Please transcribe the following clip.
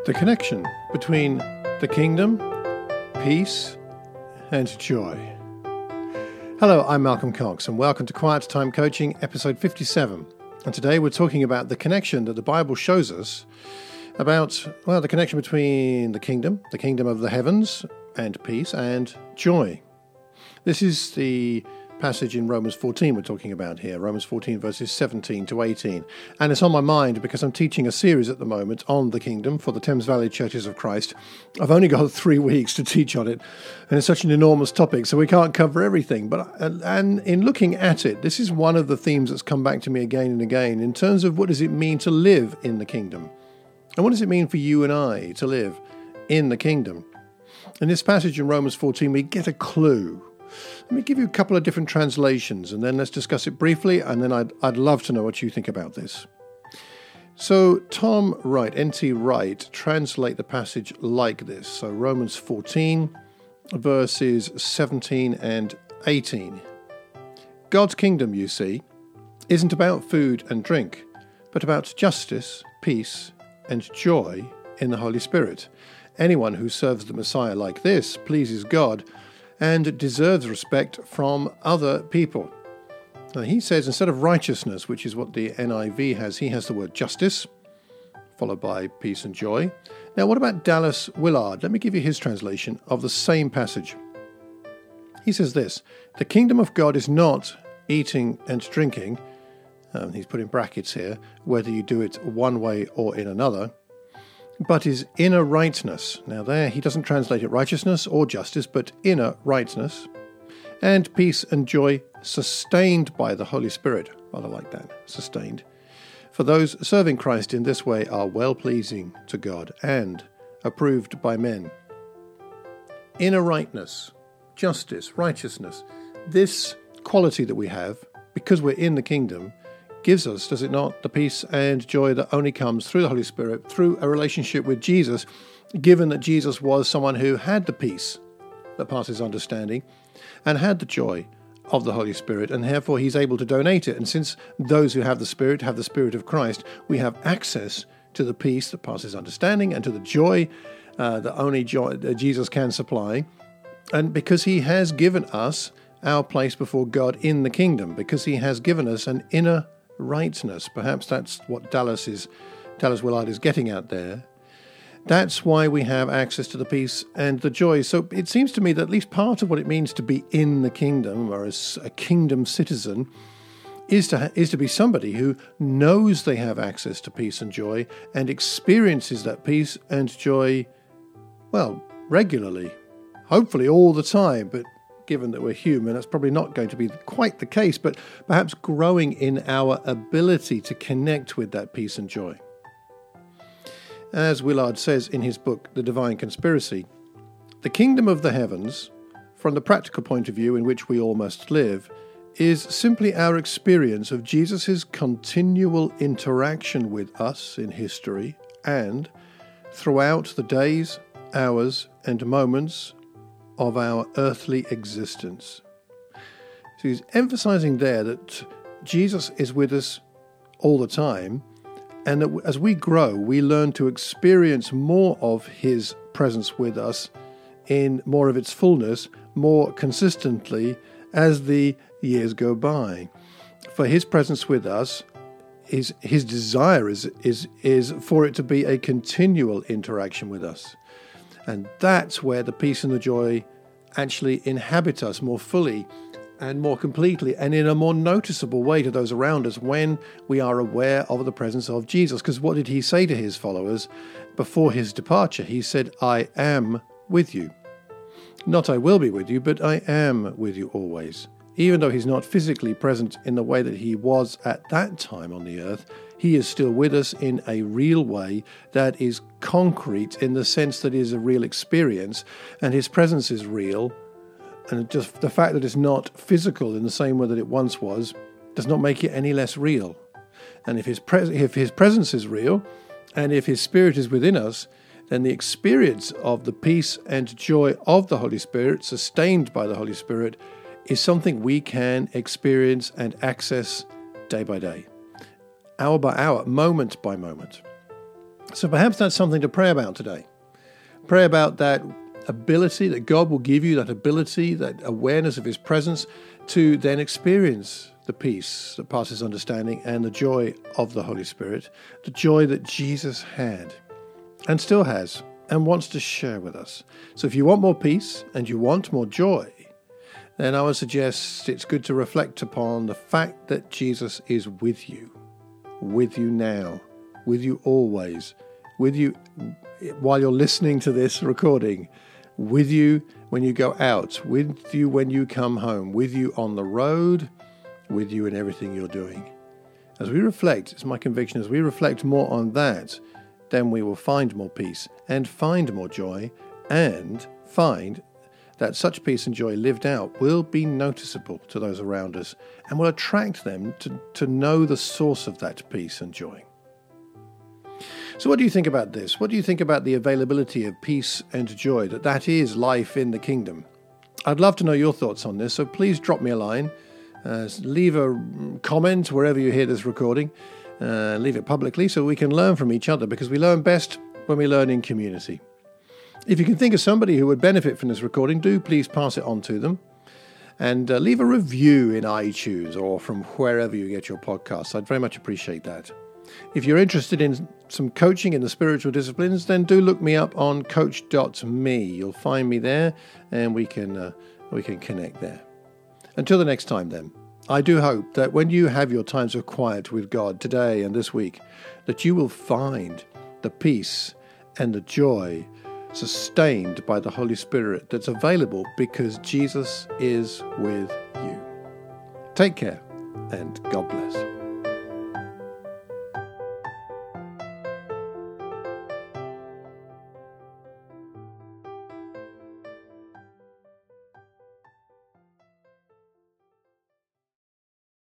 The connection between the kingdom, peace, and joy. Hello, I'm Malcolm Cox, and welcome to Quiet Time Coaching, episode 57. And today we're talking about the connection that the Bible shows us about, the connection between the kingdom of the heavens, and peace, and joy. This is the passage in Romans 14 we're talking about here, Romans 14 verses 17 to 18. And it's on my mind because I'm teaching a series at the moment on the kingdom for the Thames Valley Churches of Christ. I've only got 3 weeks to teach on it, and it's such an enormous topic, so we can't cover everything. And in looking at it, this is one of the themes that's come back to me again and again in terms of what does it mean to live in the kingdom? And what does it mean for you and I to live in the kingdom? In this passage in Romans 14, we get a clue. Let me give you a couple of different translations, and then let's discuss it briefly, and then I'd love to know what you think about this. So Tom Wright, N.T. Wright, translate the passage like this. So Romans 14, verses 17 and 18. God's kingdom, you see, isn't about food and drink, but about justice, peace, and joy in the Holy Spirit. Anyone who serves the Messiah like this pleases God and deserves respect from other people. Now, he says instead of righteousness, which is what the NIV has, he has the word justice, followed by peace and joy. Now, what about Dallas Willard? Let me give you his translation of the same passage. He says this: the kingdom of God is not eating and drinking, he's put in brackets here, whether you do it one way or in another, but is inner rightness. Now there, he doesn't translate it righteousness or justice, but inner rightness, and peace and joy sustained by the Holy Spirit. Rather like that, sustained. For those serving Christ in this way are well-pleasing to God and approved by men. Inner rightness, justice, righteousness, this quality that we have, because we're in the kingdom, gives us, does it not, the peace and joy that only comes through the Holy Spirit, through a relationship with Jesus, given that Jesus was someone who had the peace that passes understanding and had the joy of the Holy Spirit, and therefore he's able to donate it. And since those who have the Spirit of Christ, we have access to the peace that passes understanding and to the joy that only Jesus can supply. And because he has given us our place before God in the kingdom, because he has given us an inner rightness. Perhaps that's what Dallas Willard is getting at there. That's why we have access to the peace and the joy. So it seems to me that at least part of what it means to be in the kingdom, or as a kingdom citizen, is to be somebody who knows they have access to peace and joy and experiences that peace and joy, regularly, hopefully all the time, but given that we're human, that's probably not going to be quite the case, but perhaps growing in our ability to connect with that peace and joy. As Willard says in his book, The Divine Conspiracy, the kingdom of the heavens, from the practical point of view in which we all must live, is simply our experience of Jesus' continual interaction with us in history and throughout the days, hours, and moments of our earthly existence. So he's emphasizing there that Jesus is with us all the time, and that as we grow, we learn to experience more of his presence with us in more of its fullness, more consistently as the years go by. For his presence with us, his desire is for it to be a continual interaction with us. And that's where the peace and the joy actually inhabit us more fully and more completely and in a more noticeable way to those around us when we are aware of the presence of Jesus. Because what did he say to his followers before his departure? He said, I am with you. Not I will be with you, but I am with you always. Even though he's not physically present in the way that he was at that time on the earth, he is still with us in a real way that is concrete in the sense that it is a real experience, and his presence is real. And just the fact that it's not physical in the same way that it once was does not make it any less real. And if his presence is real, and if his Spirit is within us, then the experience of the peace and joy of the Holy Spirit, sustained by the Holy Spirit, is something we can experience and access day by day, hour by hour, moment by moment. So perhaps that's something to pray about today. Pray about that ability that God will give you, that ability, that awareness of his presence to then experience the peace that passes understanding and the joy of the Holy Spirit, the joy that Jesus had and still has and wants to share with us. So if you want more peace and you want more joy, then I would suggest it's good to reflect upon the fact that Jesus is with you now, with you always, with you while you're listening to this recording, with you when you go out, with you when you come home, with you on the road, with you in everything you're doing. As we reflect, it's my conviction, as we reflect more on that, then we will find more peace and find more joy and find that such peace and joy lived out will be noticeable to those around us and will attract them to know the source of that peace and joy. So what do you think about this? What do you think about the availability of peace and joy, that is life in the kingdom? I'd love to know your thoughts on this, so please drop me a line. Leave a comment wherever you hear this recording. Leave it publicly so we can learn from each other, because we learn best when we learn in community. If you can think of somebody who would benefit from this recording, do please pass it on to them. And leave a review in iTunes or from wherever you get your podcasts. I'd very much appreciate that. If you're interested in some coaching in the spiritual disciplines, then do look me up on coach.me. You'll find me there, and we can connect there. Until the next time then, I do hope that when you have your times of quiet with God today and this week, that you will find the peace and the joy sustained by the Holy Spirit that's available because Jesus is with you. Take care, and God bless.